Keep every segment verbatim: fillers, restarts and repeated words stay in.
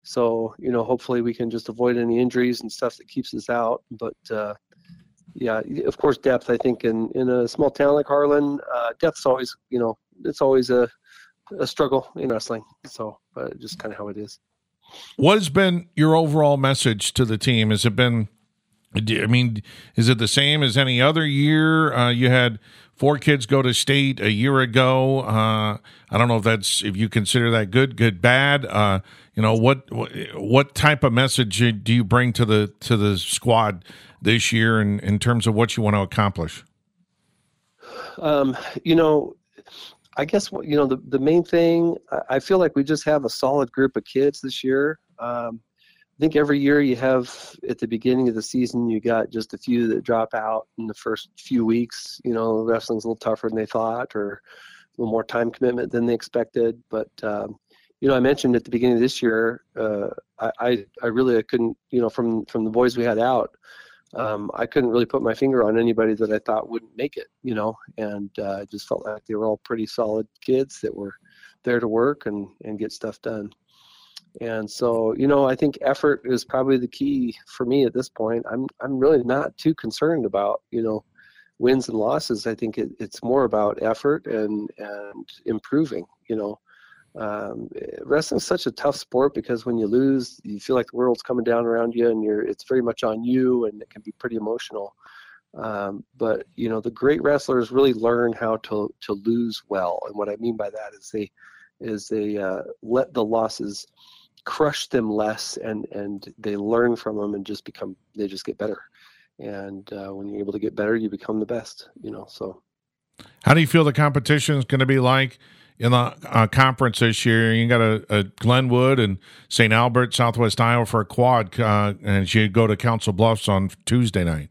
So, you know, hopefully we can just avoid any injuries and stuff that keeps us out. But, uh, yeah, of course, depth, I think in, in a small town like Harlan, uh, depth's always, you know, it's always a, a struggle in wrestling. So, but just kind of how it is. What has been your overall message to the team? Has it been, I mean, is it the same as any other year? Uh, you had four kids go to state a year ago. Uh, I don't know if that's, if you consider that good, good, bad. Uh, you know, what, what type of message do you bring to the, to the squad this year in, in terms of what you want to accomplish? Um, you know, I guess, you know, the, the main thing, I feel like we just have a solid group of kids this year. Um, I think every year you have, at the beginning of the season, you got just a few that drop out in the first few weeks. You know, wrestling's a little tougher than they thought, or a little more time commitment than they expected. But, um, you know, I mentioned at the beginning of this year, uh, I, I, I really I couldn't, you know, from, from the boys we had out, um, I couldn't really put my finger on anybody that I thought wouldn't make it, you know, and uh, I just felt like they were all pretty solid kids that were there to work and, and get stuff done. And so, you know, I think effort is probably the key for me at this point. I'm I'm really not too concerned about, you know, wins and losses. I think it, it's more about effort and, and improving, you know. Um, wrestling is such a tough sport because when you lose, you feel like the world's coming down around you, and you're it's very much on you, and it can be pretty emotional. Um, but you know, the great wrestlers really learn how to to lose well, and what I mean by that is they is they uh, let the losses crush them less, and and they learn from them and just become they just get better. And uh, when you're able to get better, you become the best. You know, so. How do you feel the competition is going to be like in the uh, conference this year? You got a, a Glenwood and Saint Albert, Southwest Iowa for a quad, uh, and you go to Council Bluffs on Tuesday night.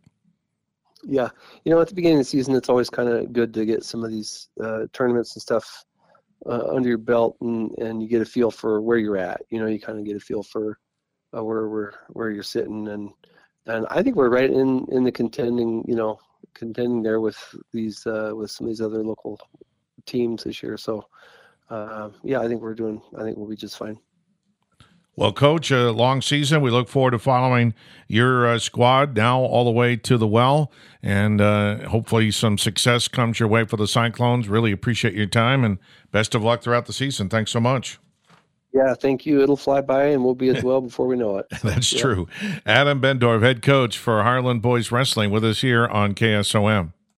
Yeah, you know, at the beginning of the season, it's always kind of good to get some of these uh, tournaments and stuff uh, under your belt, and, and you get a feel for where you're at. You know, you kind of get a feel for uh, where we're where you're sitting, and and I think we're right in, in the contending, you know, contending there with these uh, with some of these other local teams this year. So, uh, yeah, I think we're doing. I think we'll be just fine. Well, Coach, a long season. We look forward to following your uh, squad now all the way to the well, and uh, hopefully some success comes your way for the Cyclones. Really appreciate your time, and best of luck throughout the season. Thanks so much. Yeah, thank you. It'll fly by, and we'll be at the well before we know it. That's yeah. true. Adam Bendorf, head coach for Harlan Boys Wrestling, with us here on K S O M.